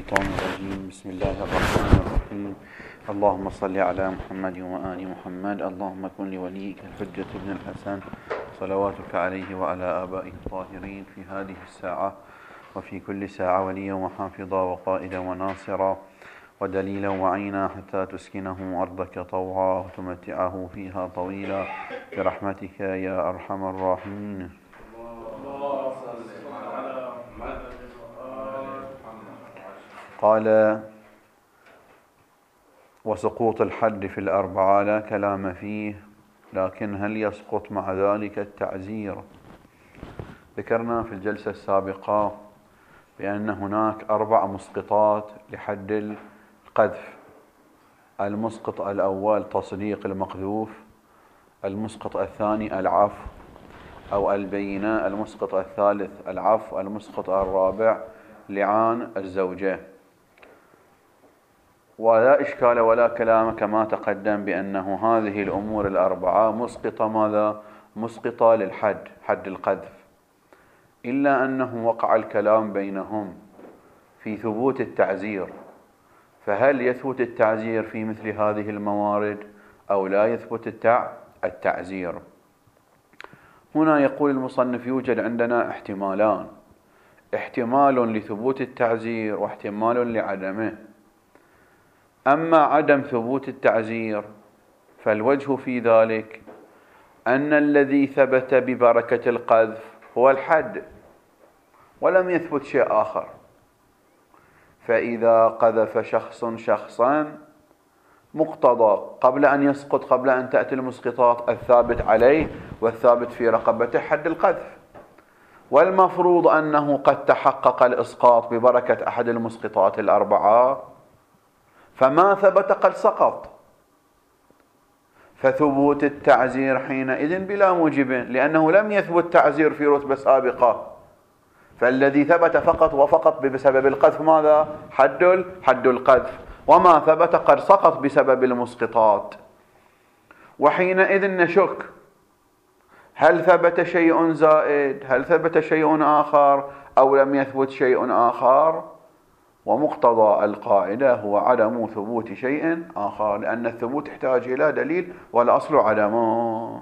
الشيطان الرجيم. بسم الله الرحمن الرحيم. اللهم صل على محمد وآل محمد. اللهم كن لوليك الحجة بن الحسن صلواتك عليه وعلى آبائه الطاهرين في هذه الساعة وفي كل ساعة وليا وحافظا وقائدا وناصرا ودليلا وعينا حتى تسكنه أرضك طوعا وتمتعه فيها طويلا برحمتك يا أرحم الراحمين. قال: وسقوط الحد في الأربعة لا كلام فيه، لكن هل يسقط مع ذلك التعزير؟ ذكرنا في الجلسة السابقة بأن هناك 4 مسقطات لحد القذف. المسقط الأول تصديق المقذوف، المسقط الثاني العفو أو البينة، المسقط الثالث العفو، المسقط الرابع لعان الزوجة. ولا إشكال ولا كلام كما تقدم بأنه هذه الأمور ال4 مسقطة ماذا؟ مسقطة للحد، حد القذف، إلا أنه وقع الكلام بينهم في ثبوت التعزير. فهل يثبت التعزير في مثل هذه الموارد أو لا يثبت التعزير؟ هنا يقول المصنف: يوجد عندنا احتمالان، احتمال لثبوت التعزير واحتمال لعدمه. أما عدم ثبوت التعزير فالوجه في ذلك أن الذي ثبت ببركة القذف هو الحد ولم يثبت شيء آخر. فإذا قذف شخص شخصا مقتضى قبل أن يسقط، قبل أن تأتي المسقطات، الثابت عليه والثابت في رقبته حد القذف، والمفروض أنه قد تحقق الإسقاط ببركة أحد المسقطات ال4، فما ثبت قد سقط، فثبوت التعزير حينئذ بلا موجب، لأنه لم يثبت تعزير في رتبة سابقة. فالذي ثبت فقط وفقط بسبب القذف ماذا؟ حد القذف، وما ثبت قد سقط بسبب المسقطات. وحينئذ نشك: هل ثبت شيء زائد؟ هل ثبت شيء آخر أو لم يثبت شيء آخر؟ ومقتضى القاعدة هو عدم ثبوت شيء آخر، لأن الثبوت يحتاج إلى دليل والأصل عدمه.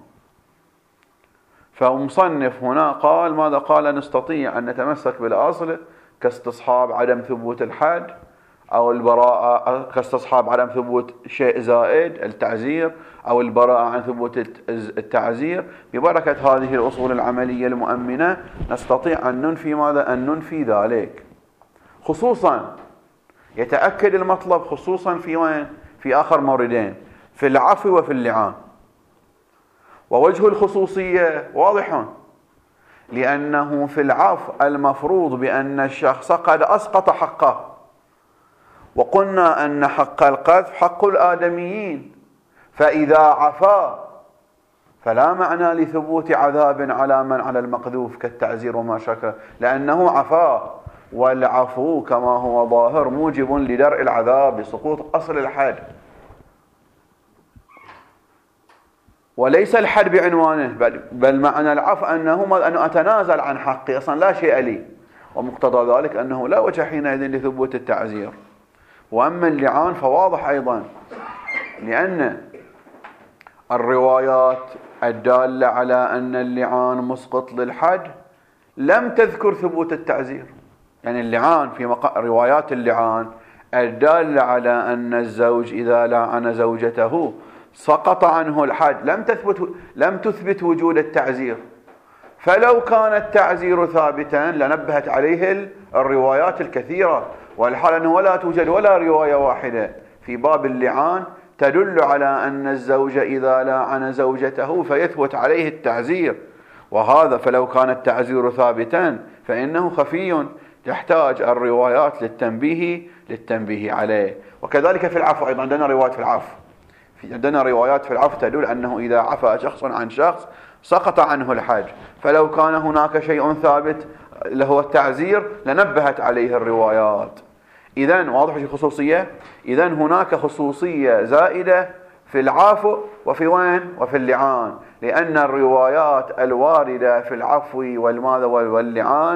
فمصنف هنا قال ماذا؟ قال: نستطيع أن نتمسك بالأصل كاستصحاب عدم ثبوت الحد أو البراءة، كاستصحاب عدم ثبوت شيء زائد التعزير، أو البراءة عن ثبوت التعزير. ببركة هذه الأصول العملية المؤمنة نستطيع أن ننفي ماذا؟ أن ننفي ذلك. خصوصا يتأكد المطلب خصوصا في وين؟ في آخر موردين، في العفو وفي اللعان. ووجه الخصوصية واضح، لأنه في العفو المفروض بأن الشخص قد أسقط حقه، وقلنا أن حق القذف حق الآدميين، فإذا عفا فلا معنى لثبوت عذاب على من على المقذوف كالتعزير وما شكل، لأنه عفا، والعفو كما هو ظاهر موجب لدرء العذاب بسقوط أصل الحد، وليس الحد بعنوانه، بل معنى العفو أنه أتنازل عن حقي، أصلا لا شيء لي، ومقتضى ذلك أنه لا وجه حينئذ لثبوت التعزير. وأما اللعان فواضح أيضا، لأن الروايات الدالة على أن اللعان مسقط للحد لم تذكر ثبوت التعزير. يعني اللعان في روايات اللعان الدالة على أن الزوج إذا لعن زوجته سقط عنه الحد لم تثبت وجود التعزير. فلو كان التعزير ثابتا لنبهت عليه الروايات الكثيرة، والحال أنه ولا توجد ولا رواية واحدة في باب اللعان تدل على أن الزوج إذا لعن زوجته فيثبت عليه التعزير. وهذا فلو كان التعزير ثابتا فإنه خفي، يحتاج الروايات للتنبيه عليه. وكذلك في العفو أيضا عندنا روايات في العفو، عندنا روايات في العفو تدل أنه إذا عفى شخص عن شخص سقط عنه الحد، فلو كان هناك شيء ثابت له التعزير لنبهت عليه الروايات. إذن واضح في الخصوصية، إذن هناك خصوصية زائدة في العفو وفي وين؟ وفي اللعان، لأن الروايات الواردة في العفو واللعان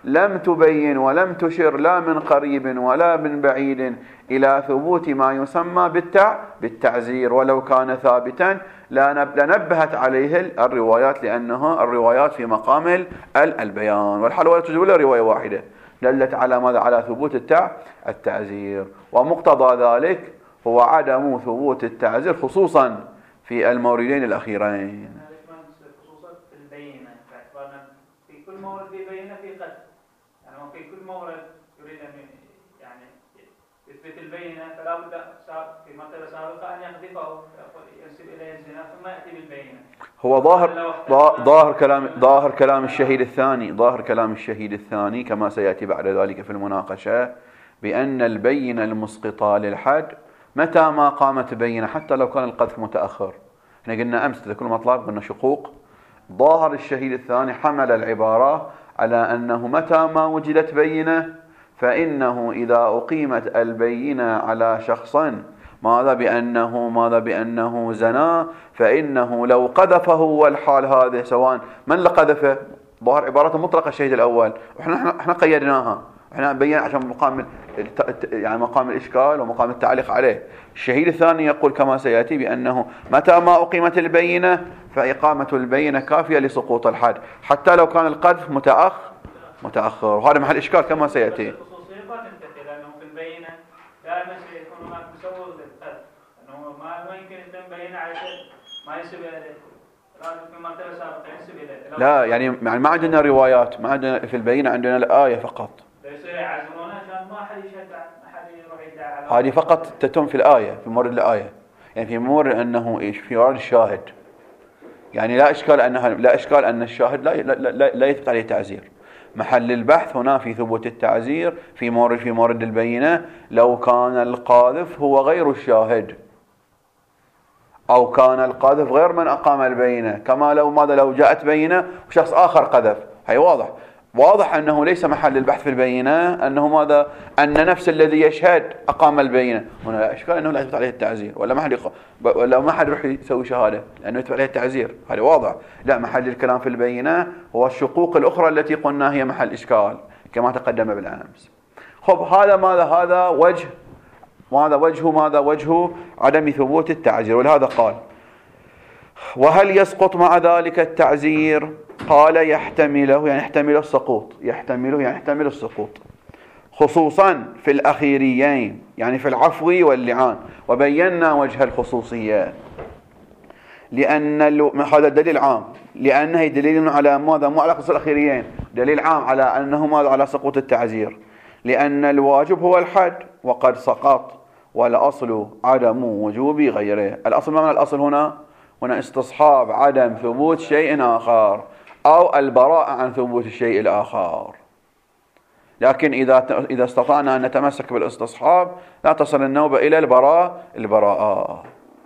لم تبين ولم تشر لا من قريب ولا من بعيد إلى ثبوت ما يسمى بالتعزير، ولو كان ثابتا لنبهت عليه الروايات، لأنها الروايات في مقام البيان، والحال ولا توجد ولا رواية واحدة دلت على ماذا؟ على ثبوت التعزير. ومقتضى ذلك هو عدم ثبوت التعزير خصوصا في الموردين الأخيرين. خصوصا في البينة، باعتبارنا في كل مورد في بينة في قد، يعني في كل مورد يريد أن يعني يثبت البينة، فلا بد في مرتبة سابقة أن يقذفه ينسب إليه الزنا ثم يأتي بالبينة. هو ظاهر كلام الشهيد الثاني كما سيأتي بعد ذلك في المناقشة، بأن البينة المسقطة للحد متى ما قامت بينة حتى لو كان القذف متأخر. احنا قلنا أمس تذكرون مطلب قلنا شقوق. ظاهر الشهيد الثاني حمل العبارة على أنه متى ما وجدت بينة فإنه إذا أقيمت البينة على شخص ماذا بأنه زنا، فإنه لو قذفه والحال هذا سواء من لقذفه. ظاهر عبارة مطلقة الشهيد الأول، احنا قيدناها، احنا بينا عشان مقام الإشكال ومقام التعليق عليه. الشهيد الثاني يقول كما سيأتي بأنه متى ما أقيمت البينة فإقامة البينة كافية لسقوط الحد حتى لو كان القذف متأخر، وهذا محل إشكال كما سيأتي. لأنه في البينة دائما سيكون هناك مسوغ للقذف، أنه ما يمكن أن بينة على شيء ما ينسب إليه، لازم في مرتبة سابقة ينسب إليه. لا يعني ما عندنا روايات، ما عندنا في البينة، عندنا الآية فقط. هذه فقط تتم في الآية، في مورد الآية، يعني في مورد أنه إيش؟ في مورد الشاهد، يعني لا إشكال أن الشاهد لا يثبت عليه تعزير. محل البحث هنا في ثبوت التعزير في مورد البينة لو كان القاذف هو غير الشاهد، أو كان القاذف غير من أقام البينة، كما لو جاءت بينة وشخص آخر قذف. هي واضح أنه ليس محل البحث في البينة أنه أن نفس الذي يشهد أقام البينة. هنا لا إشكال أنه لا يثبت عليه التعزير، ولا ما حد يروح يسوي شهادة لأنه يثبت عليه التعزير، هذا واضح. لا، محل الكلام في البينة هو الشقوق الأخرى التي قلنا هي محل إشكال كما تقدم بالأمس. هذا وجه عدم ثبوت التعزير. ولهذا قال: وهل يسقط مع ذلك التعزير؟ قال: يحتمله، يعني يحتمل السقوط خصوصا في الأخيريين، يعني في العفو واللعان. وبينا وجه الخصوصية لأن هذا دليل عام، لأنه دليل على ماذا؟ مو على خصوص الأخيريين، دليل عام على أنه ماذا؟ على سقوط التعزير، لأن الواجب هو الحد وقد سقط، والأصل عدم وجوب غيره. الأصل، ما معنى الأصل هنا استصحاب عدم ثبوت شيء آخر أو البراءة عن ثبوت الشيء الآخر. لكن إذا استطعنا أن نتمسك بالاستصحاب لا تصل النوبة إلى البراءة.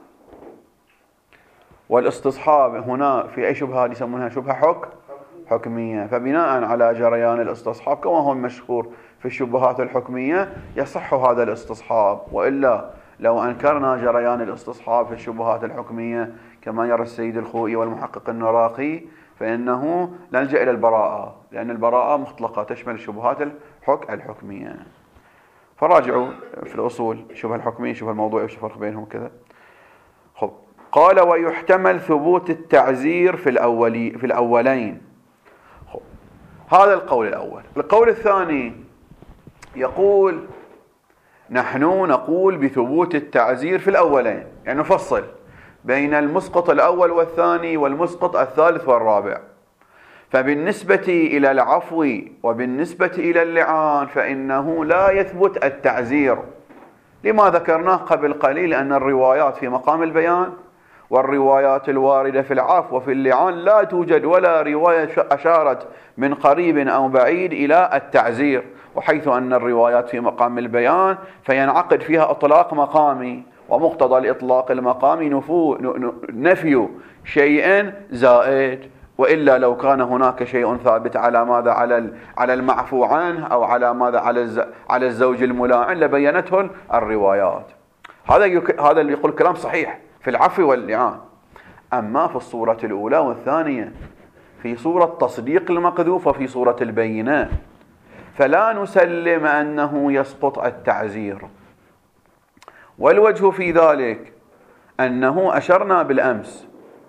والاستصحاب هنا في أي شبهة يسمونها شبهة حكمية، فبناء على جريان الاستصحاب كما هو المشهور في الشبهات الحكمية يصح هذا الاستصحاب. وإلا لو أنكرنا جريان الاستصحاب في الشبهات الحكمية كما يرى السيد الخوئي والمحقق النراقي فإنه نلجأ إلى البراءة، لأن البراءة مطلقة تشمل الشبهات الحكمية. فراجعوا في الأصول شبه الحكمية شبه الموضوع وشبه الفرق بينهم كذا. قال: ويحتمل ثبوت التعزير في الأولين. هذا القول الأول. القول الثاني يقول: نحن نقول بثبوت التعزير في الأولين، يعني نفصل بين المسقط الأول والثاني والمسقط الثالث والرابع. فبالنسبة إلى العفو وبالنسبة إلى اللعان فإنه لا يثبت التعزير، لما ذكرناه قبل قليل أن الروايات في مقام البيان، والروايات الواردة في العفو وفي اللعان لا توجد ولا رواية أشارت من قريب أو بعيد إلى التعزير. وحيث أن الروايات في مقام البيان فينعقد فيها إطلاق مقامي، ومقتضى الإطلاق المقامي نفي شيء زائد، وإلا لو كان هناك شيء ثابت على ماذا؟ على المعفو عنه أو على ماذا؟ على الزوج الملاعن لبينته الروايات. هذا اللي يقول كلام صحيح في العفو واللعان. أما في الصورة الأولى والثانية، في صورة تصديق المقذوف وفي صورة البينة، فلا نسلم أنه يسقط التعزير. والوجه في ذلك أنه أشرنا بالأمس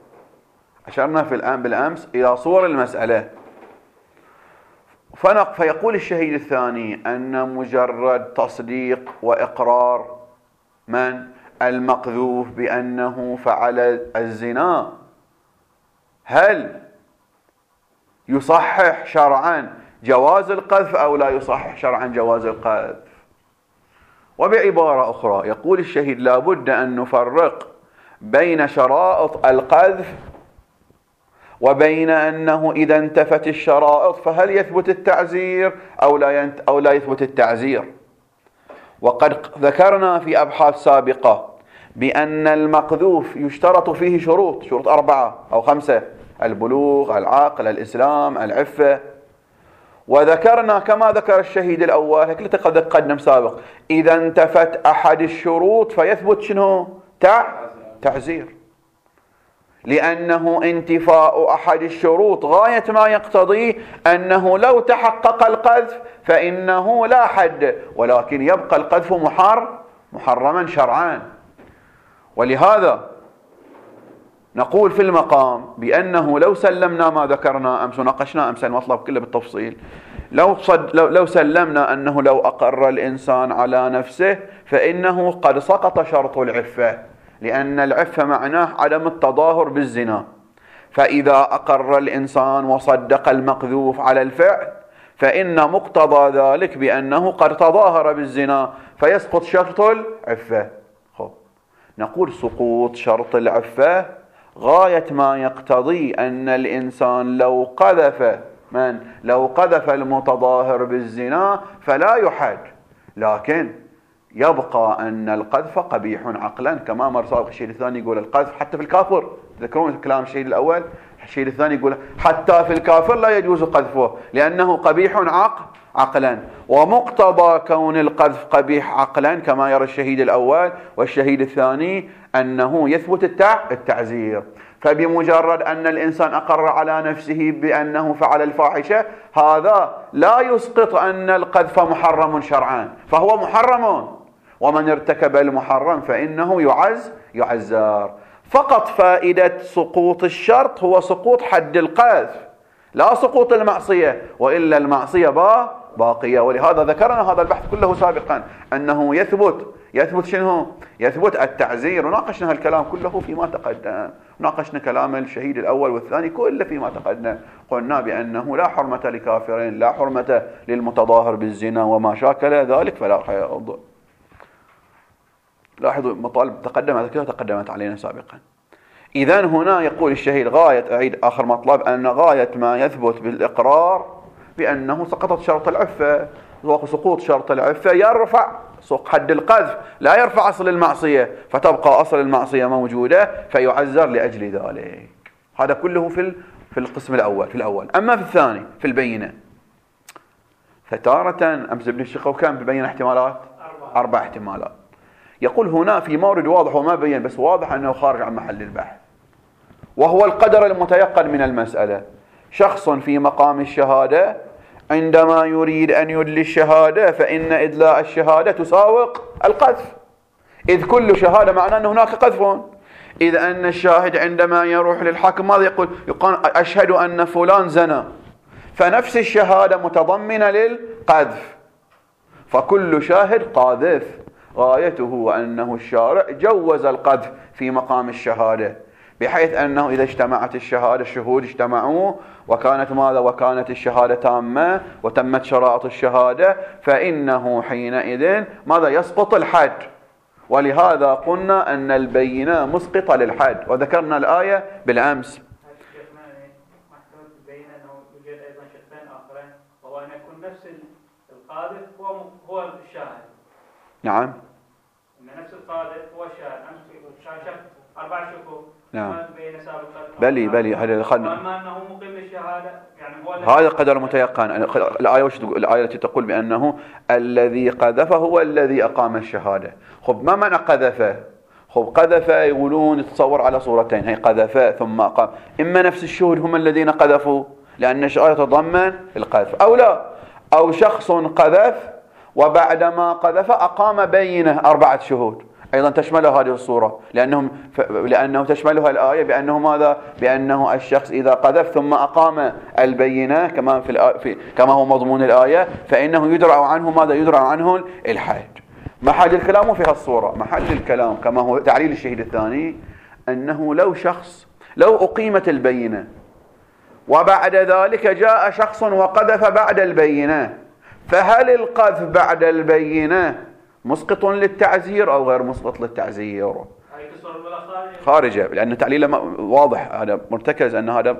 بالأمس إلى صور المسألة. فيقول الشهيد الثاني أن مجرد تصديق وإقرار من المقذوف بأنه فعل الزنا هل يصحح شرعا جواز القذف أو لا يصحح شرعا جواز القذف. وبعبارة أخرى يقول الشهيد لا بد أن نفرق بين شرائط القذف وبين أنه إذا انتفت الشرائط فهل يثبت التعزير أو لا يثبت التعزير. وقد ذكرنا في أبحاث سابقة بأن المقذوف يشترط فيه شروط 4 أو 5: البلوغ، العقل، الإسلام، العفة. وذكرنا كما ذكر الشهيد الأول هيك تقدم سابق إذا انتفت أحد الشروط فيثبت شنو؟ تعزير، لأنه انتفاء أحد الشروط غاية ما يقتضي أنه لو تحقق القذف فإنه لا حد، ولكن يبقى القذف محرما شرعا. ولهذا نقول في المقام بأنه لو سلمنا ما ذكرنا أمس وناقشنا أمس المطلب كله بالتفصيل، لو سلمنا أنه لو أقر الإنسان على نفسه فإنه قد سقط شرط العفة، لأن العفة معناه عدم التظاهر بالزنا. فإذا أقر الإنسان وصدق المقذوف على الفعل فإن مقتضى ذلك بأنه قد تظاهر بالزنا فيسقط شرط العفة. نقول سقوط شرط العفة غاية ما يقتضي أن الإنسان لو قذف المتظاهر بالزنا فلا يحد، لكن يبقى أن القذف قبيح عقلا، كما مر سابق الشهيد الثاني يقول القذف حتى في الكافر. تذكرون كلام الشهيد الأول؟ الشهيد الثاني يقول حتى في الكافر لا يجوز قذفه لأنه قبيح عقلا. ومقتضى كون القذف قبيح عقلا كما يرى الشهيد الأول والشهيد الثاني أنه يثبت التعزير. فبمجرد أن الإنسان أقر على نفسه بأنه فعل الفاحشة هذا لا يسقط أن القذف محرم شرعا، فهو محرم، ومن ارتكب المحرم فإنه يعزر. فقط فائدة سقوط الشرط هو سقوط حد القذف لا سقوط المعصية، وإلا المعصية باقية. ولهذا ذكرنا هذا البحث كله سابقا أنه يثبت شنو؟ يثبت التعزير. وناقشنا الكلام كله فيما تقدم، ناقشنا كلام الشهيد الأول والثاني كله فيما تقدم. قلنا بأنه لا حرمة لكافرين، لا حرمة للمتظاهر بالزنا وما شاكل ذلك فلا حيض. لاحظوا مطالب تقدمت علينا سابقا. إذن هنا يقول الشهيد أعيد آخر مطلب أن غاية ما يثبت بالإقرار بأنه سقطت شرط العفة، وسقوط شرط العفة يرفع حد القذف لا يرفع أصل المعصية، فتبقى أصل المعصية موجودة فيعزر لأجل ذلك. هذا كله في القسم الأول. أما في الثاني في البينة فتارة أمس ابن الشقوي كان ببين احتمالات 4 احتمالات. يقول هنا في مورد واضح وما بين بس واضح أنه خارج عن محل البحث، وهو القدر المتيقن من المسألة. شخص في مقام الشهادة عندما يريد أن يدلي الشهادة فإن إدلاء الشهادة تساوق القذف، إذ كل شهادة معناه أن هناك قذف. إذ أن الشاهد عندما يروح للحاكم ماذا يقول؟ أشهد أن فلان زنى، فنفس الشهادة متضمنة للقذف، فكل شاهد قاذف. غايته أنه الشارع جوز القذف في مقام الشهادة، بحيث أنه إذا اجتمعت الشهود اجتمعوا وكانت الشهادة تامة وتمت شرائط الشهادة فإنه حينئذ ماذا؟ يسقط الحد. ولهذا قلنا أن البينة مسقطة للحد، وذكرنا الآية بالأمس. محكمة البينة أنه يوجد أيضا شقين آخرين، وهو أن يكون نفس القاذف هو الشاهد. نعم. أن نفس القاذف هو الشاهد. شاهد 4 شكوك. نعم. بلي هذا أما أنه مقيم للشهادة يعني هو هذا قدر متيقن. الآية وش تقول؟ الآية التي تقول بأنه الذي قذف هو الذي أقام الشهادة. ما معنى قذف؟ قذف يقولون تصور على صورتين، هي قذف ثم أقام. إما نفس الشهود هم الذين قذفوا لأن الشهادة تتضمن القذف، أو لا، أو شخص قذف وبعدما قذف أقام بينة 4 شهود، أيضا تشمله هذه الصورة، لأنه تشملها الآية بأنه ماذا؟ بأنه الشخص إذا قذف ثم أقام البينة كما هو مضمون الآية فإنه يدرع عنه ماذا؟ يدرع عنه الحد. محل الكلام في هالصورة، محل الكلام كما هو تعليل الشهيد الثاني أنه لو أقيمت البينة وبعد ذلك جاء شخص وقذف بعد البينة، فهل القذف بعد البينة مسقط للتعزير أو غير مسقط للتعزير؟ خارجة، لأن تعليله واضح، هذا مرتكز أن هذا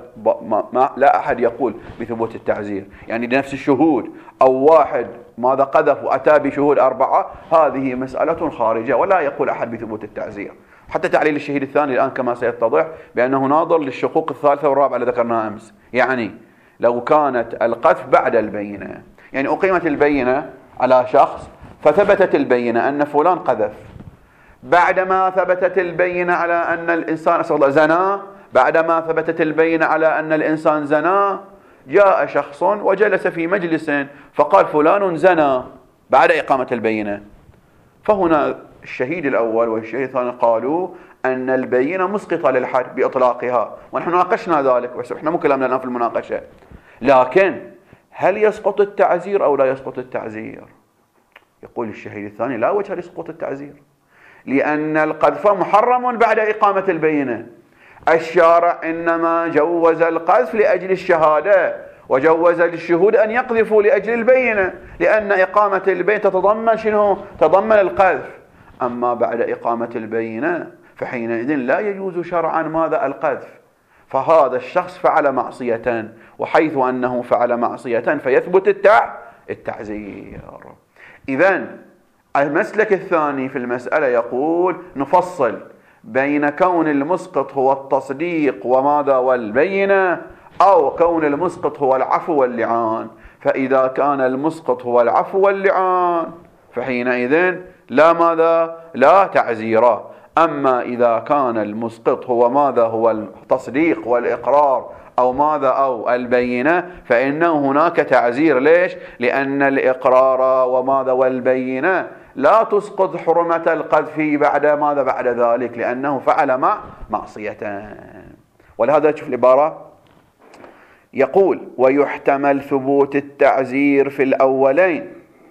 لا أحد يقول بثبوت التعزير، يعني لنفس الشهود أو واحد ماذا قذف وأتى بشهود 4 هذه مسألة خارجة ولا يقول أحد بثبوت التعزير. حتى تعليل الشهيد الثاني الآن كما سيتضح بأنه ناظر للشقوق الثالثة والرابعة التي ذكرناها أمس، يعني لو كانت القذف بعد البينة، يعني أقيمت البينة على شخص فثبتت البينة أن فلان قذف، بعدما ثبتت البينة على أن الإنسان زنا، بعدما ثبتت البينة على أن الإنسان زنا، جاء شخص وجلس في مجلس فقال فلان زنا بعد إقامة البينة، فهنا الشهيد الأول والشهيد الثاني قالوا أن البينة مسقطة للحد بإطلاقها، ونحن ناقشنا ذلك بس احنا مو كلامنا الآن في المناقشة. لكن هل يسقط التعزير أو لا يسقط التعزير؟ يقول الشهيد الثاني لا وجه لسقوط التعزير، لأن القذف محرم بعد إقامة البينة. الشارع إنما جوز القذف لأجل الشهادة، وجوز للشهود أن يقذفوا لأجل البينة، لأن إقامة البينة تتضمن شنو؟ تضمن القذف. أما بعد إقامة البينة فحينئذ لا يجوز شرعا ماذا؟ القذف. فهذا الشخص فعل معصية، وحيث أنه فعل معصية فيثبت التعزير. إذن المسلك الثاني في المسألة يقول نفصل بين كون المسقط هو التصديق وماذا؟ والبينة، أو كون المسقط هو العفو واللعان. فإذا كان المسقط هو العفو واللعان فحينئذ لا ماذا؟ لا تعزيرا. أما إذا كان المسقط هو ماذا؟ هو التصديق والإقرار أو ماذا؟ أو البينة، فإنه هناك تعزير. ليش؟ لأن الإقرار وماذا؟ والبينة لا تسقط حرمة القذف بعد ماذا؟ بعد ذلك، لأنه فعل معصية. ولهذا تشوف العبارة يقول ويحتمل ثبوت التعزير في الأولين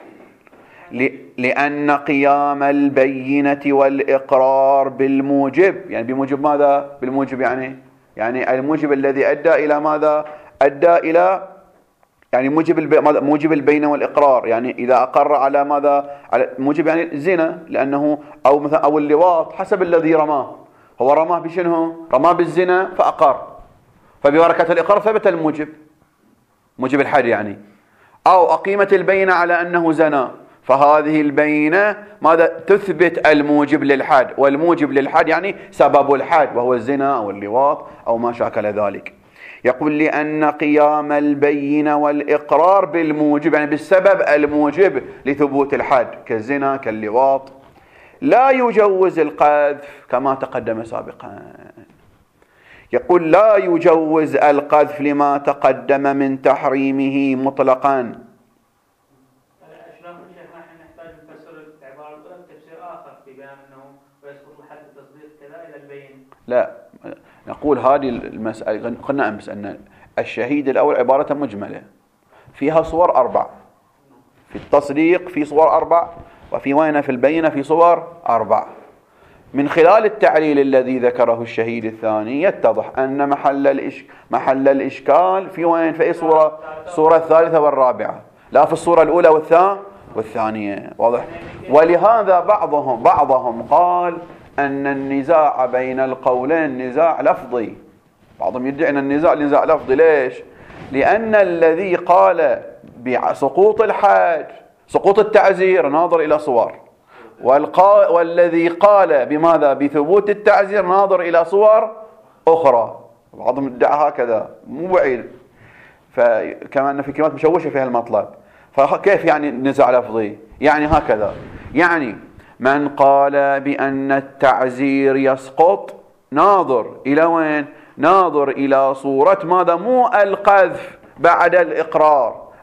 لأن قيام البينة والإقرار بالموجب، يعني بموجب ماذا؟ بالموجب يعني الموجب الذي أدى إلى ماذا؟ أدى إلى يعني موجب البينة والإقرار، يعني إذا أقر على ماذا؟ على موجب يعني الزنا، لأنه أو مثلا أو اللواط حسب الذي رماه، هو رماه بشنه؟ رماه بالزنا فأقر، فببركة الإقرار ثبت الموجب، موجب الحد يعني. أو أقيمت البينة على أنه زنا، فهذه البينة ماذا؟ تثبت الموجب للحد، والموجب للحد يعني سبب الحد وهو الزنا أو اللواط أو ما شاكل ذلك. يقول لأن قيام البينة والإقرار بالموجب يعني بالسبب الموجب لثبوت الحد كالزنا كاللواط لا يجوز القذف كما تقدم سابقا. يقول لا يجوز القذف لما تقدم من تحريمه مطلقا. لا، نقول هذه المسألة قلنا أمس أن الشهيد الأول عبارة مجملة فيها صور 4، في التصديق في صور 4، وفي وين؟ في البينة في صور 4. من خلال التعليل الذي ذكره الشهيد الثاني يتضح أن محل الإشكال في وين؟ في أي صورة؟ الصورة الثالثة والرابعة، لا في الصورة الأولى والثانية. واضح؟ ولهذا بعضهم قال أن النزاع بين القولين نزاع لفظي. بعضهم يدعي أن النزاع نزاع لفظي. ليش؟ لأن الذي قال بسقوط الحد سقوط التعزير ناظر إلى صور، والذي قال بماذا؟ بثبوت التعزير ناظر إلى صور أخرى. بعضهم ادعى هكذا، مو بعيد، فكما أن في كلمات مشوشة في هالمطلب. فكيف يعني نزاع لفظي؟ يعني هكذا، يعني من قال بأن التعزير يسقط ناظر إلى وين؟ ناظر إلى صورة ماذا؟ مو القذف بعد الإقرار،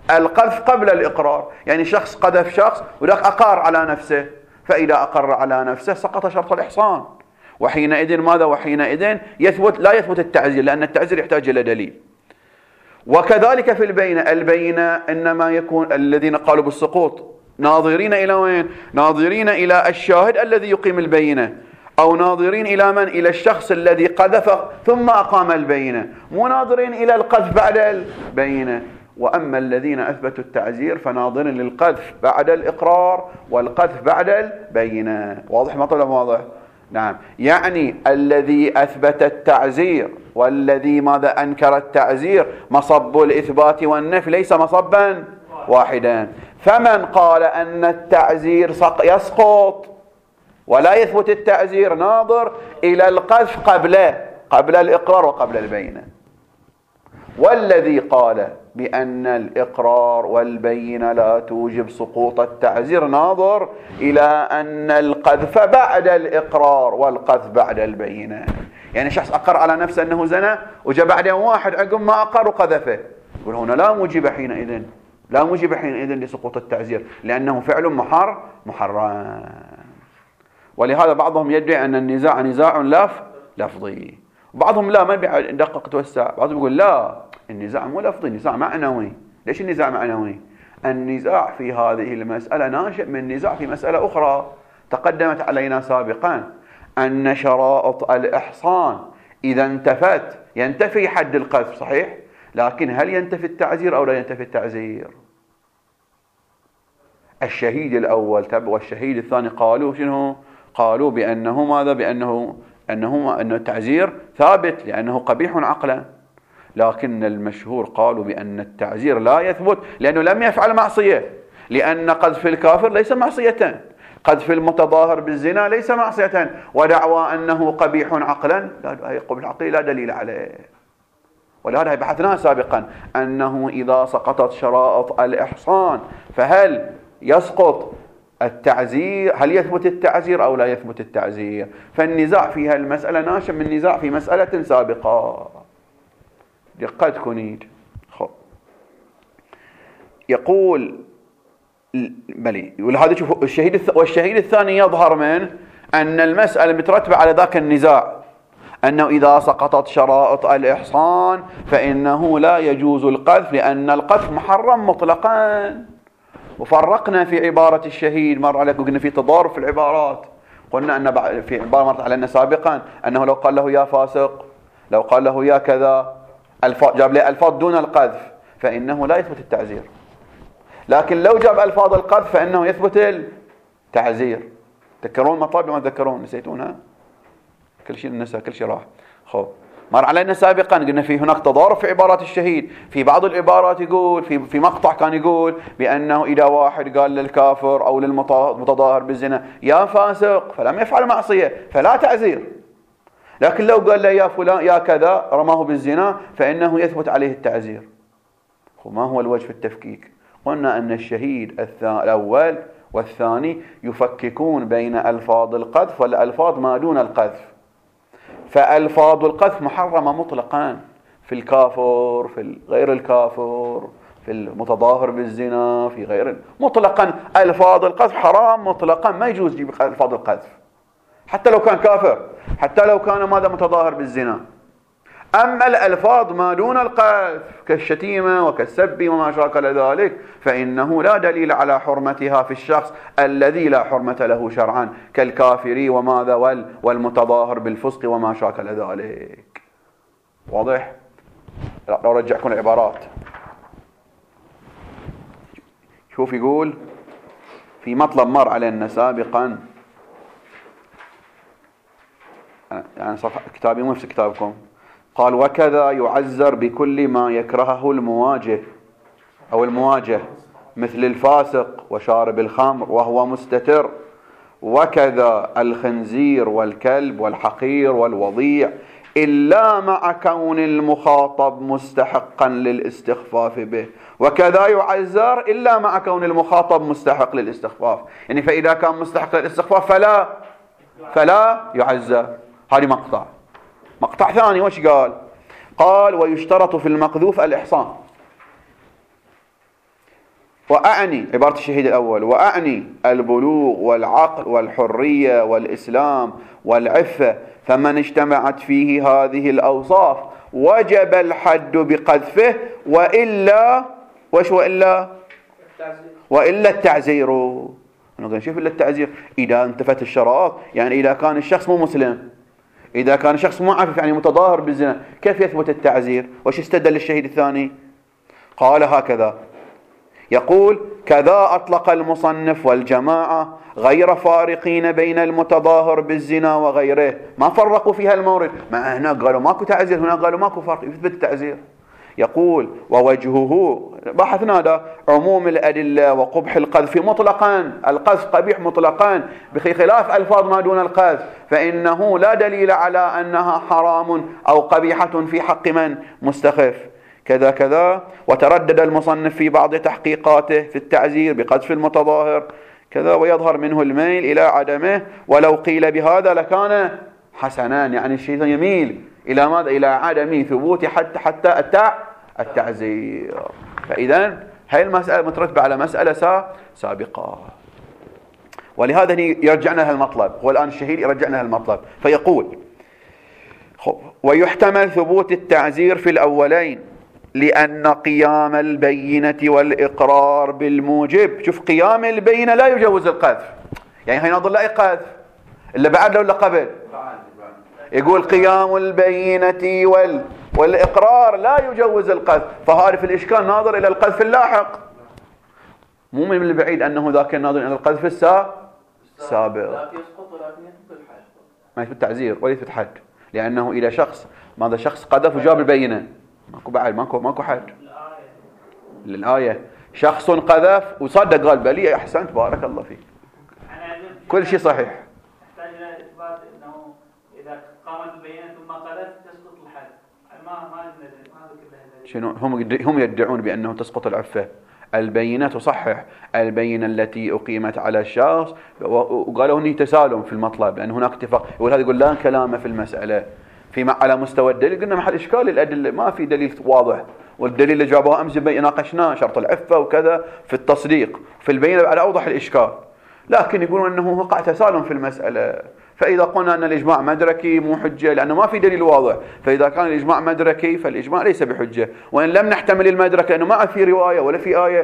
القذف قبل الإقرار، يعني شخص قذف شخص وذاك أقر على نفسه، فإذا أقر على نفسه سقط شرط الإحصان، وحينئذ ماذا؟ وحينئذ لا يثبت التعزير، لأن التعزير يحتاج إلى دليل. وكذلك في البينة، البينة إنما يكون الذين قالوا بالسقوط ناظرين إلى وين؟ ناظرين إلى الشاهد الذي يقيم البينة، أو ناظرين إلى من؟ إلى الشخص الذي قذف ثم أقام البينة، مو ناظرين إلى القذف بعد البينة. وأما الذين أثبتوا التعزير فناظرين للقذف بعد الإقرار والقذف بعد البينة. واضح مطلب؟ واضح. نعم، يعني الذي أثبت التعزير والذي ماذا أنكر التعزير مصب الإثبات والنفي ليس مصبا واحدا. فمن قال أن التعزير يسقط ولا يثبت التعزير ناظر إلى القذف قبل الإقرار وقبل البينة، والذي قال بأن الإقرار والبينة لا توجب سقوط التعزير ناظر إلى أن القذف بعد الإقرار والقذف بعد البينة. يعني شخص أقر على نفسه أنه زنى وجاء بعدين واحد عقب ما أقر وقذفه، يقول هنا لا موجب حينئذ لسقوط التعزير، لأنه فعل محرم. ولهذا بعضهم يدعي أن النزاع نزاع لفظي، وبعضهم لا، ما يدقق توسع، بعضهم يقول لا، النزاع مو لفظي، النزاع معنوي. ليش النزاع معنوي؟ النزاع في هذه المسألة ناشئ من نزاع في مسألة أخرى تقدمت علينا سابقا، أن شرائط الإحصان إذا انتفت ينتفي حد القذف، صحيح؟ لكن هل ينتفي التعزير أو لا ينتفي التعزير؟ الشهيد الأول والشهيد الثاني قالوا شنو؟ قالوا بأنه ماذا؟ بأنه التعزير ثابت لأنه قبيح عقلا، لكن المشهور قالوا بأن التعزير لا يثبت لأنه لم يفعل معصية، لأن قذف الكافر ليس معصية، قذف المتظاهر بالزنا ليس معصية، ودعوى أنه قبيح عقلا قبيح عقلي لا دليل عليه. ولهذا بحثناه سابقا أنه إذا سقطت شرائط الإحصان فهل يسقط التعزير؟ هل يثبت التعزير أو لا يثبت التعزير؟ فالنزاع في هالمسألة ناشئ من نزاع في مسألة سابقة. قد كنيد يقول بلي، ولهذا شوفوا والشهيد الثاني يظهر من أن المسألة مترتبة على ذاك النزاع، أنه إذا سقطت شرائط الإحصان فإنه لا يجوز القذف لأن القذف محرم مطلقا. وفرقنا في عبارة الشهيد، مر عليكم قلنا في تضارب في العبارات، قلنا أن في عبارة مرت علينا سابقا أنه لو قال له يا فاسق، لو قال له يا كذا، جاب له ألفاظ دون القذف فإنه لا يثبت التعزير، لكن لو جاب ألفاظ القذف فإنه يثبت التعزير. تذكرون مطالب ما تذكرون؟ نسيتونها؟ كل شيء نسى، كل شيء راح. مر علينا سابقا قلنا في هناك تضارب في عبارات الشهيد، في بعض العبارات يقول في مقطع كان يقول بأنه إذا واحد قال للكافر أو للمتظاهر بالزنا يا فاسق فلم يفعل معصية فلا تعزير، لكن لو قال له يا فلان يا كذا رماه بالزنا فإنه يثبت عليه التعزير. وما هو الوجه في التفكيك؟ قلنا أن الشهيد الأول والثاني يفككون بين ألفاظ القذف والألفاظ ما دون القذف، فألفاظ القذف محرمة مطلقا في الكافر، في غير الكافر، في المتظاهر بالزنا، في غير مطلقا ألفاظ القذف حرام مطلقا، ما يجوز تجيب ألفاظ القذف حتى لو كان كافر، حتى لو كان ماذا متظاهر بالزنا. أما الألفاظ ما دون القذف كالشتيمة وكالسب وما شاكل ذلك فإنه لا دليل على حرمتها في الشخص الذي لا حرمة له شرعا كالكافر وماذا والمتظاهر بالفسق وما شاكل ذلك. واضح؟ لو رجعكم العبارات، شوف يقول في مطلب مر علينا سابقا، يعني صفحة كتابي مو نفس كتابكم، قال وكذا يعزر بكل ما يكرهه المواجه أو المواجه مثل الفاسق وشارب الخمر وهو مستتر، وكذا الخنزير والكلب والحقير والوضيع إلا مع كون المخاطب مستحقا للاستخفاف به. وكذا يعزر إلا مع كون المخاطب مستحق للاستخفاف، يعني فإذا كان مستحق للاستخفاف فلا يعزر. هذه مقطع ثاني وش قال؟ قال ويشترط في المقذوف الإحصان، وأعني عبارة الشهيد الأول، وأعني البلوغ والعقل والحرية والإسلام والعفة، فمن اجتمعت فيه هذه الأوصاف وجب الحد بقذفه، وإلا وش وإلا التعزير. نشوف إلا التعزير إذا انتفت الشرائط، يعني إذا كان الشخص مو مسلم، إذا كان الشخص مو عفيف يعني متظاهر بالزنا، كيف يثبت التعزير؟ وش استدل الشهيد الثاني؟ قال هكذا، يقول: كذا أطلق المصنف والجماعة غير فارقين بين المتظاهر بالزنا وغيره، ما فرقوا فيها المورد، ما هنا قالوا ماكو تعزير، هنا قالوا ماكو فرق، يثبت التعزير. يقول: ووجهه بحثنا هذا عموم الأدلة وقبح القذف مطلقا، القذف قبيح مطلقا بخلاف ألفاظ ما دون القذف، فإنه لا دليل على أنها حرام أو قبيحة في حق من مستخف كذا كذا. وتردد المصنف في بعض تحقيقاته في التعزير بقذف المتظاهر كذا، ويظهر منه الميل إلى عدمه، ولو قيل بهذا لكان حسنا، يعني الشيطان يميل إلى ماذا؟ إلى عدم ثبوت حتى التعزير. فإذا هاي المسألة مترتبة على مسألة سابقة، ولهذا يرجعنا لها المطلب، هو الآن الشهيد يرجعنا لها المطلب، فيقول: ويحتمل ثبوت التعزير في الأولين لأن قيام البينة والإقرار بالموجب، شوف قيام البينة لا يجوز القذف، يعني هي ناظر لا قذف إلا بعد ولا قبل؟ يقول قيام البينة والإقرار لا يجوز القذف، فهذا الإشكال ناظر إلى القذف اللاحق، مو من البعيد أنه ذاك ناظر إلى القذف السابق. ما يثبت تعزير ولا يثبت حد، لأنه إلى شخص ماذا شخص قذف وجاب البينة، ماكو بعد ماكو حد. الآية شخص قذف وصدق قال بلي أحسنت بارك الله فيك، كل شيء صحيح. يحتاج إلى إثبات أنه إذا قامت البينة ثم قذف تسقط الحد، ما شنو هم يدعون بأنه تسقط العفة. البينة تصحح، البينة التي أقيمت على الشخص، وقالوا هني تسالم في المطلب لأن هناك اتفاق، يقول هذا يقول لا كلام في المسألة على مستوى الدليل. قلنا محل إشكال الأدلة، ما في دليل واضح، والدليل اللي جابوه أمس ناقشناه شرط العفة وكذا في التصديق، في البينة على أوضح الإشكال، لكن يقولون أنه وقع تسالم في المسألة. فإذا قلنا أن الإجماع مدركي مو حجة لأنه ما في دليل واضح، فإذا كان الإجماع مدركي فالإجماع ليس بحجة، وإن لم نحتمل المدرك لأنه ما في رواية ولا في آية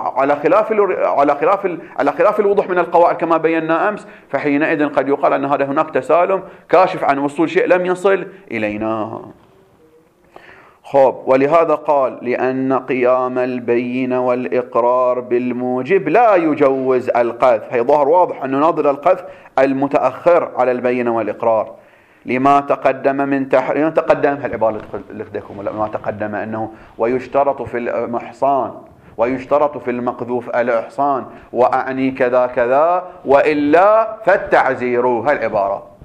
على خلاف الوضوح من القواعد كما بينا أمس، فحينئذ قد يقال أن هذا هناك تسالم كاشف عن وصول شيء لم يصل إلينا. ولهذا قال: لأن قيام البينة والإقرار بالموجب لا يجوز القذف. هي ظاهر واضح أنه ناظر القذف المتأخر على البينة والإقرار لما تقدم من تحريم. تقدم هالعبارة اللي لديكم ما تقدم أنه ويشترط في المحصان ويشترط في المقذوف الإحصان، وأعني كذا كذا وإلا فالتعزير، هالعبارة.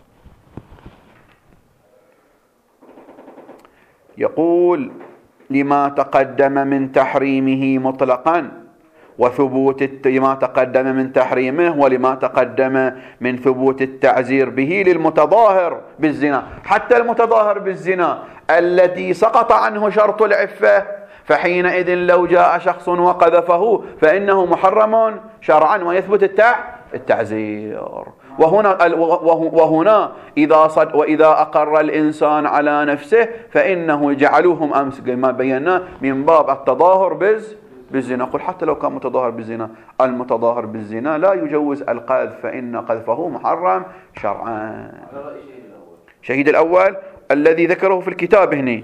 يقول: لما تقدم من تحريمه مطلقا وثبوت لما تقدم من تحريمه ولما تقدم من ثبوت التعزير به للمتظاهر بالزنا، حتى المتظاهر بالزنا الذي سقط عنه شرط العفة، فحينئذ لو جاء شخص وقذفه فإنه محرم شرعا ويثبت التعزير. وهنا وإذا أقر الإنسان على نفسه فإنه جعلوهم أمس كما بينا من باب التظاهر بالزنا. قل حتى لو كان متظاهر بالزنا، المتظاهر بالزنا لا يجوز القذف، فإن قذفه محرم شرعا. شهيد الأول الذي ذكره في الكتاب هنا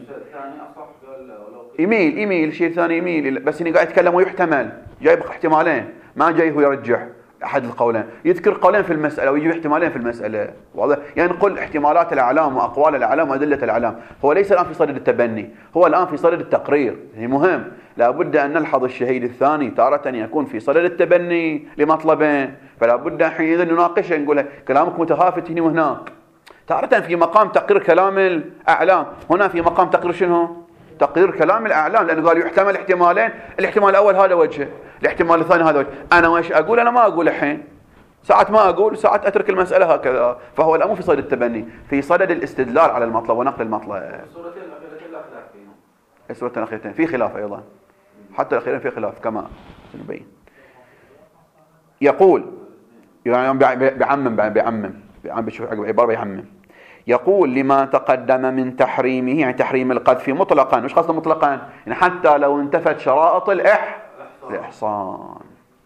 يميل شيء ثاني يميل، بس هنا قاعد يتكلم ويحتمل، جايب احتمالين، ما جاي هو يرجح أحد القولين، يذكر قولين في المسألة ويجيب احتمالين في المسألة، واضح؟ يعني نقول احتمالات الأعلام وأقوال الأعلام وأدلة الأعلام، هو ليس الآن في صدد التبني، هو الآن في صدد التقرير. هي مهم، لابد أن نلحظ الشهيد الثاني تارة يكون في صدد التبني لمطلبين، فلا بد حينئذ نناقشه، نقول كلامك متهافت هنا وهناك، تارة في مقام تقرير كلام الأعلام، هنا في مقام تقرير شنو؟ تقرير كلام الأعلام، لأنه قال يحتمل احتمالين، الاحتمال الأول هذا وجهه، الاحتمال الثاني هذا وجهه. أنا وش أقول؟ أنا ما أقول الحين، ساعات ما أقول، ساعات أترك المسألة هكذا. فهو الأمر في صدد التبني، في صدد الاستدلال على المطلب ونقل المطلب. الصورتين الأخيرتين لا خلاف فيهم. الصورتين الأخيرتين في خلاف أيضا، حتى الأخيرين في خلاف كما سنبين. يقول يعني بيعمم بشوف عبارة بيعمم. يقول لما تقدم من تحريمه، يعني تحريم القذف مطلقا. مش قصده مطلقا يعني حتى لو انتفت شرائط الإحصان.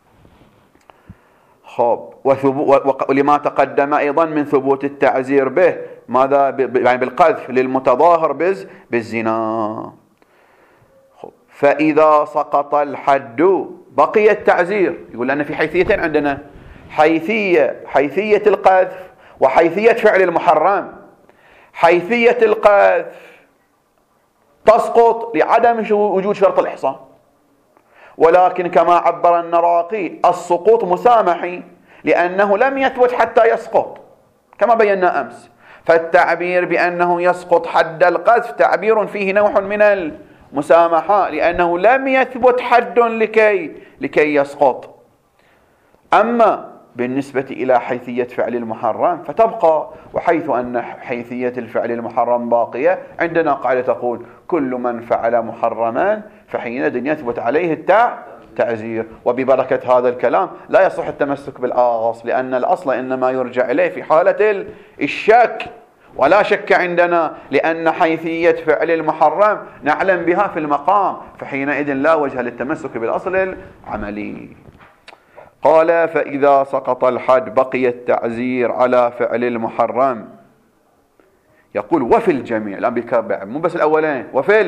خب ولما تقدم أيضا من ثبوت التعزير به، ماذا يعني بالقذف للمتظاهر بالزنا. فإذا سقط الحد بقي التعزير. يقول لأن في حيثيتين عندنا، حيثية القذف وحيثية فعل المحرم. حيثية القذف تسقط لعدم وجود شرط الإحصان، ولكن كما عبر النراقي السقوط مسامحي لأنه لم يثبت حتى يسقط كما بينا أمس. فالتعبير بأنه يسقط حد القذف تعبير فيه نوع من المسامحة لأنه لم يثبت حد لكي يسقط. أما بالنسبة إلى حيثية فعل المحرمفتبقى، وحيث أن حيثية الفعل المحرم باقية عندنا قاعدة تقول كل من فعل محرما فحينئذ يثبت عليه التعزير. وببركة هذا الكلام لا يصح التمسك بالأصل، لأن الأصل إنما يرجع إليه في حالة الشك، ولا شك عندنا لأن حيثية فعل المحرم نعلم بها في المقام، فحينئذ لا وجه للتمسك بالأصل العملي. قال فإذا سقط الحد بقي التعزير على فعل المحرم. يقول وفي الجميع، الآن بيكرر مو بس الأولين،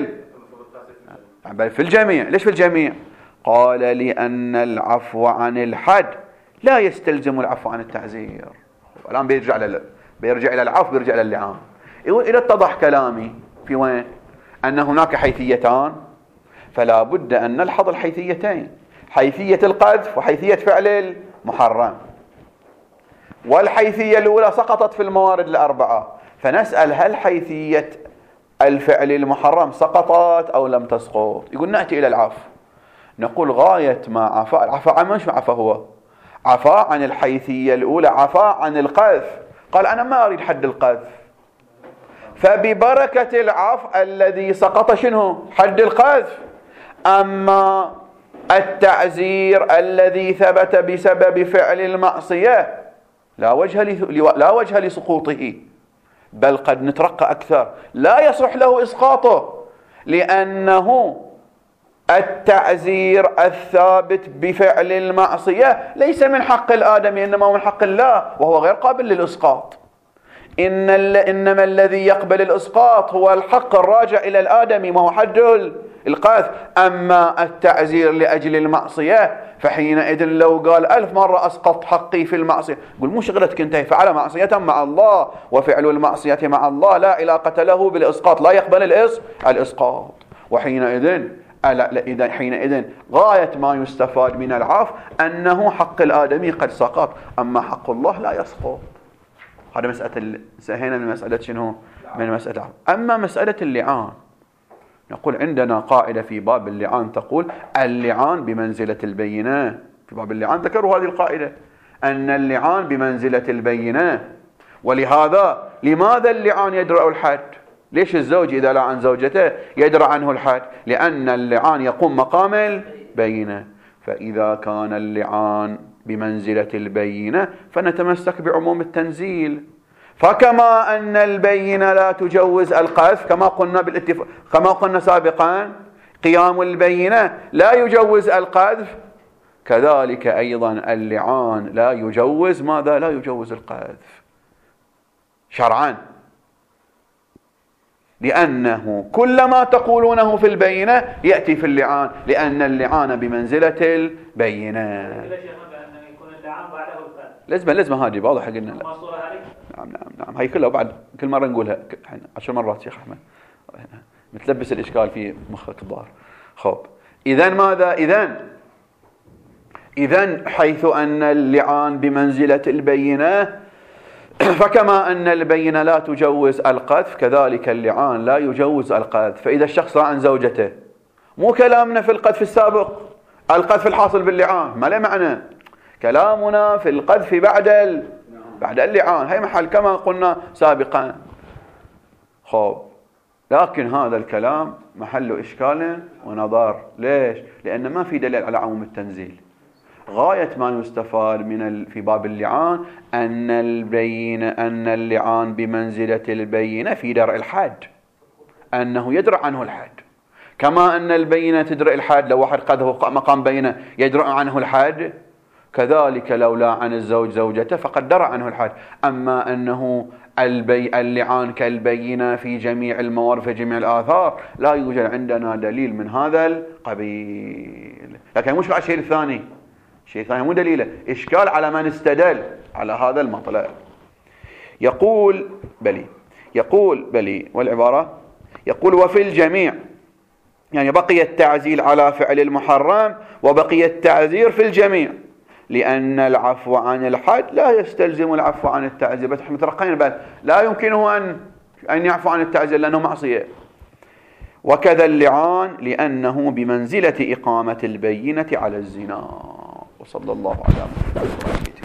بل في الجميع. ليش في الجميع؟ قال لأن العفو عن الحد لا يستلزم العفو عن التعزير. الآن بيرجع إلى العفو، بيرجع إلى اللعان. يقول إذا اتضح كلامي في وين أن هناك حيثيتان فلا بد أن نلحظ الحيثيتين، حيثية القذف وحيثية فعل المحرم. والحيثية الأولى سقطت في الموارد الأربعة، فنسأل هل حيثية الفعل المحرم سقطت أو لم تسقط؟ يقول نأتي إلى العفو، نقول غاية ما عفا عن مش عفا هو عفا عن الحيثية الأولى، عفا عن القذف. قال أنا ما أريد حد القذف، فببركة العفو الذي سقط شنو؟ حد القذف. أما التعزير الذي ثبت بسبب فعل المعصية لا وجه لسقوطه، بل قد نترقى أكثر، لا يصح له إسقاطه، لأنه التعزير الثابت بفعل المعصية ليس من حق الآدمي إنما من حق الله، وهو غير قابل للإسقاط. إنما الذي يقبل الإسقاط هو الحق الراجع إلى الآدمي وهو حد القذف. أما التعزير لأجل المعصية فحينئذ لو قال 1000 مرة أسقط حقي في المعصية، قل مو شغلتك انت، فعل معصية مع الله، وفعل المعصية مع الله لا علاقة له بالإسقاط، لا يقبل الإسقاط. وحينئذ غاية ما يستفاد من العفو أنه حق الآدمي قد سقط، أما حق الله لا يسقط. هذا مسألة سهينا من مسألة شنو؟ من مسألة العفو. أما مسألة اللعان، نقول عندنا قاعدة في باب اللعان تقول اللعان بمنزلة البينة. في باب اللعان ذكروا هذه القاعدة أن اللعان بمنزلة البينة. ولهذا لماذا اللعان يدرأ الحد؟ ليش الزوج إذا لعن زوجته يدرأ عنه الحد؟ لأن اللعان يقوم مقام البينة. فإذا كان اللعان بمنزلة البينة فنتمسك بعموم التنزيل. فكما أن البينة لا تجوز القذف كما قلنا سابقا قيام البينة لا يجوز القذف، كذلك أيضا اللعان لا يجوز ماذا؟ لا يجوز القذف شرعا، لأنه كل ما تقولونه في البينة يأتي في اللعان، لأن اللعان بمنزلة البينة. لازم هذه واضح قلنا. نعم هي كلها بعد كل مرة نقولها 10 مرات شيخ أحمد، متلبس الإشكال في مخك الظاهر. خب إذن ماذا؟ إذن حيث أن اللعان بمنزلة البينة فكما أن البينة لا تجوز القذف كذلك اللعان لا يجوز القذف. فإذا الشخص لعن زوجته، مو كلامنا في القذف السابق القذف الحاصل باللعان ما له معنى، كلامنا في القذف بعد اللعان، هي محل كما قلنا سابقا. خب لكن هذا الكلام محل إشكال ونظر. ليش؟ لأن ما في دليل على عموم التنزيل. غاية ما يستفاد في باب اللعان أن اللعان بمنزلة البينة في درء الحد، أنه يدرأ عنه الحد، كما أن البينة تدرأ الحد. لو واحد قذفه مقام بينة يدرأ عنه الحد، كذلك لو لعن الزوج زوجته فقد درأ عنه الحد. أما أنه اللعان كالبينة في جميع الموارد في جميع الآثار، لا يوجد عندنا دليل من هذا القبيل. لكن مش على الشيء الثاني، الشيء الثاني مو دليله، إشكال على من استدل على هذا المطلب. يقول بلي والعبارة يقول وفي الجميع، يعني بقي التعزيل على فعل المحرم وبقي التعزير في الجميع، لأن العفو عن الحد لا يستلزم العفو عن التعزير. بس احنا مترقين بعد، لا يمكنه أن يعفو عن التعزير لأنه معصية. وكذا اللعان لأنه بمنزلة إقامة البينة على الزنا. وصلى الله على محمد.